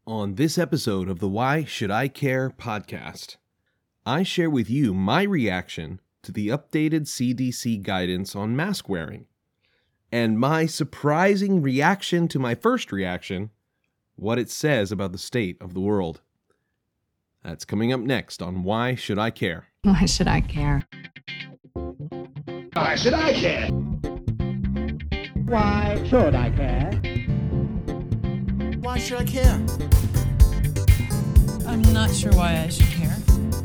On this episode of the Why Should I Care podcast, I share with you my reaction to the updated CDC guidance on mask wearing, and my surprising reaction to my first reaction, what it says about the state of the world. That's coming up next on Why Should I Care? Why should I care? Why should I care? Why should I care? Why should I care? I'm not sure why I should care.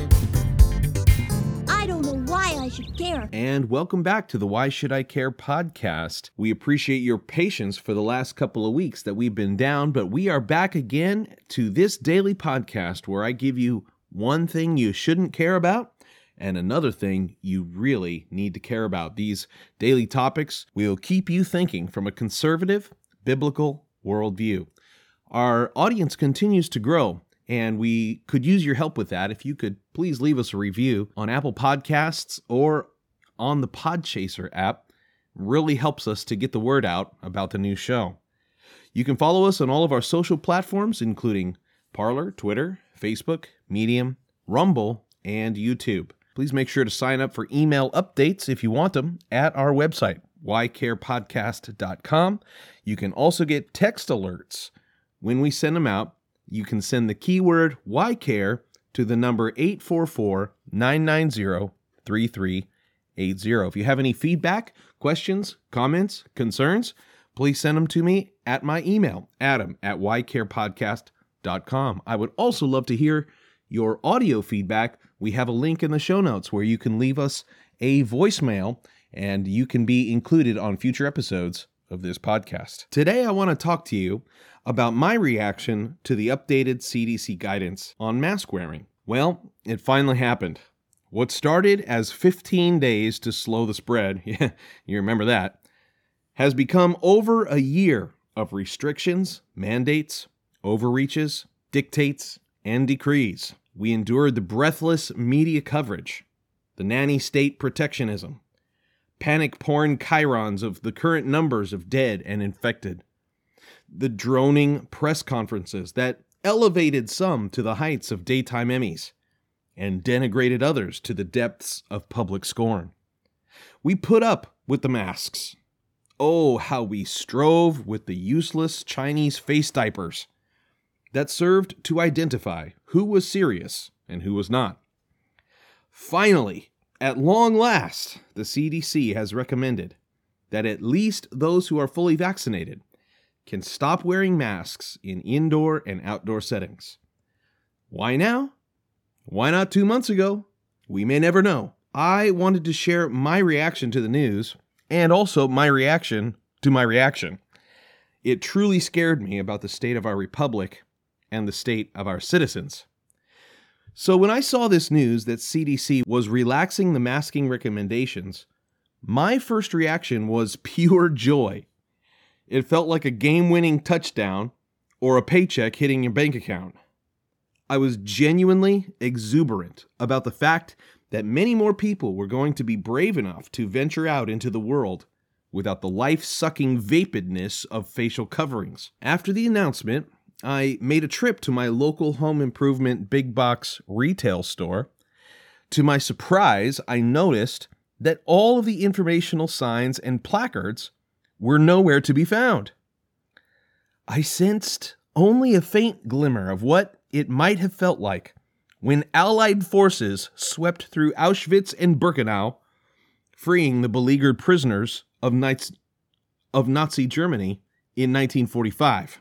I don't know why I should care. And welcome back to the Why Should I Care podcast. We appreciate your patience for the last couple of weeks that we've been down, but we are back again to this daily podcast where I give you one thing you shouldn't care about and another thing you really need to care about. These daily topics will keep you thinking from a conservative, biblical worldview. Our audience continues to grow, and we could use your help with that. If you could please leave us a review on Apple Podcasts or on the Podchaser app, really helps us to get the word out about the new show. You can follow us on all of our social platforms, including Parler, Twitter, Facebook, Medium, Rumble, and YouTube. Please make sure to sign up for email updates if you want them at our website, whycarepodcast.com. You can also get text alerts. When we send them out, you can send the keyword WhyCare to the number 844-990-3380. If you have any feedback, questions, comments, concerns, please send them to me at my email, adam@whycarepodcast.com. I would also love to hear your audio feedback. We have a link in the show notes where you can leave us a voicemail and you can be included on future episodes of this podcast. Today, I want to talk to you about my reaction to the updated CDC guidance on mask wearing. Well, it finally happened. What started as 15 days to slow the spread, yeah, you remember that, has become over a year of restrictions, mandates, overreaches, dictates, and decrees. We endured the breathless media coverage, the nanny state protectionism, panic porn chyrons of the current numbers of dead and infected, the droning press conferences that elevated some to the heights of daytime Emmys and denigrated others to the depths of public scorn. We put up with the masks. Oh, how we strove with the useless Chinese face diapers that served to identify who was serious and who was not. Finally, at long last, the CDC has recommended that at least those who are fully vaccinated can stop wearing masks in indoor and outdoor settings. Why now? Why not 2 months ago? We may never know. I wanted to share my reaction to the news and also my reaction to my reaction. It truly scared me about the state of our republic and the state of our citizens. So when I saw this news that CDC was relaxing the masking recommendations, my first reaction was pure joy. It felt like a game-winning touchdown or a paycheck hitting your bank account. I was genuinely exuberant about the fact that many more people were going to be brave enough to venture out into the world without the life-sucking vapidness of facial coverings. After the announcement, I made a trip to my local home improvement big box retail store. To my surprise, I noticed that all of the informational signs and placards were nowhere to be found. I sensed only a faint glimmer of what it might have felt like when Allied forces swept through Auschwitz and Birkenau, freeing the beleaguered prisoners of Nazi Germany in 1945.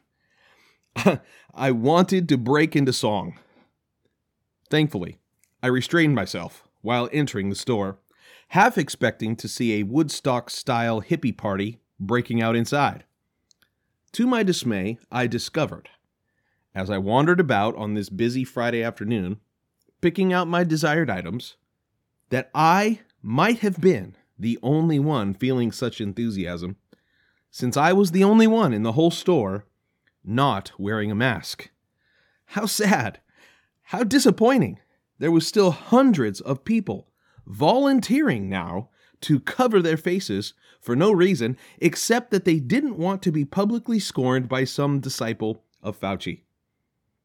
I wanted to break into song. Thankfully, I restrained myself while entering the store, half expecting to see a Woodstock-style hippie party breaking out inside. To my dismay, I discovered, as I wandered about on this busy Friday afternoon, picking out my desired items, that I might have been the only one feeling such enthusiasm, since I was the only one in the whole store not wearing a mask. How sad! How disappointing! There was still hundreds of people volunteering now to cover their faces for no reason except that they didn't want to be publicly scorned by some disciple of Fauci.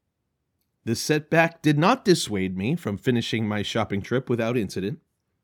The setback did not dissuade me from finishing my shopping trip without incident.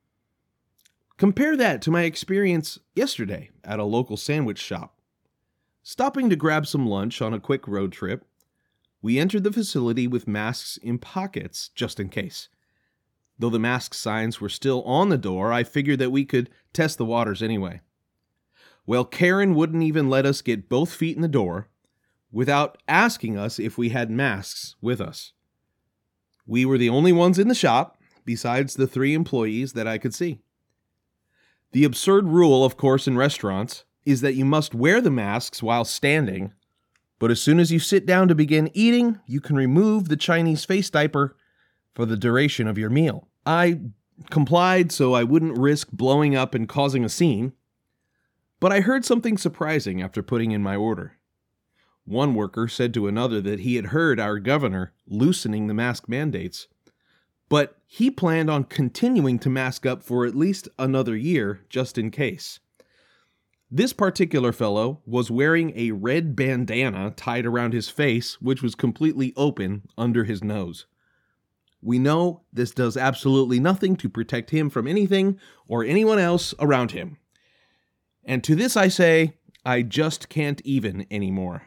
Compare that to my experience yesterday at a local sandwich shop. Stopping to grab some lunch on a quick road trip, we entered the facility with masks in pockets just in case. Though the mask signs were still on the door, I figured that we could test the waters anyway. Well, Karen wouldn't even let us get both feet in the door without asking us if we had masks with us. We were the only ones in the shop, besides the 3 employees that I could see. The absurd rule, of course, in restaurants is that you must wear the masks while standing, but as soon as you sit down to begin eating, you can remove the Chinese face diaper for the duration of your meal. I complied so I wouldn't risk blowing up and causing a scene, but I heard something surprising after putting in my order. One worker said to another that he had heard our governor loosening the mask mandates, but he planned on continuing to mask up for at least another year just in case. This particular fellow was wearing a red bandana tied around his face, which was completely open under his nose. We know this does absolutely nothing to protect him from anything or anyone else around him. And to this I say, I just can't even anymore.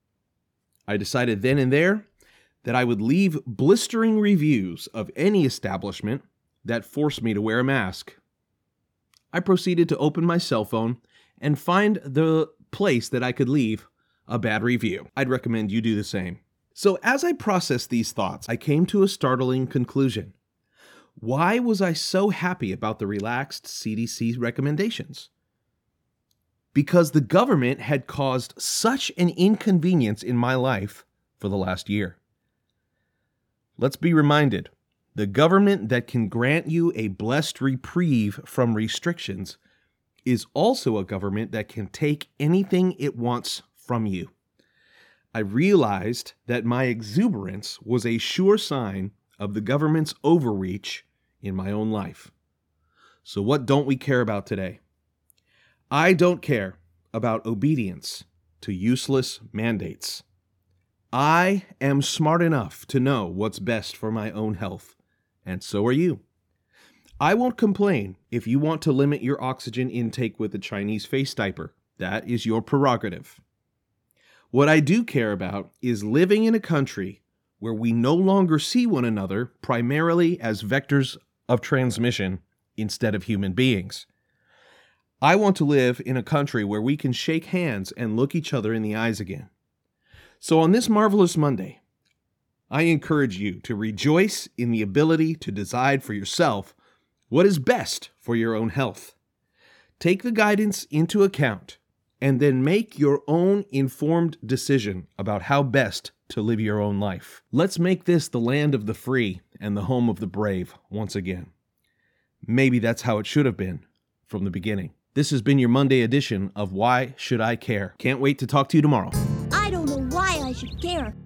I decided then and there that I would leave blistering reviews of any establishment that forced me to wear a mask. I proceeded to open my cell phone and find the place that I could leave a bad review. I'd recommend you do the same. So as I processed these thoughts, I came to a startling conclusion. Why was I so happy about the relaxed CDC recommendations? Because the government had caused such an inconvenience in my life for the last year. Let's be reminded, the government that can grant you a blessed reprieve from restrictions is also a government that can take anything it wants from you. I realized that my exuberance was a sure sign of the government's overreach in my own life. So what don't we care about today? I don't care about obedience to useless mandates. I am smart enough to know what's best for my own health, and so are you. I won't complain if you want to limit your oxygen intake with a Chinese face diaper. That is your prerogative. What I do care about is living in a country where we no longer see one another primarily as vectors of transmission instead of human beings. I want to live in a country where we can shake hands and look each other in the eyes again. So on this marvelous Monday, I encourage you to rejoice in the ability to decide for yourself what is best for your own health. Take the guidance into account and then make your own informed decision about how best to live your own life. Let's make this the land of the free and the home of the brave once again. Maybe that's how it should have been from the beginning. This has been your Monday edition of Why Should I Care? Can't wait to talk to you tomorrow. I don't know why I should care.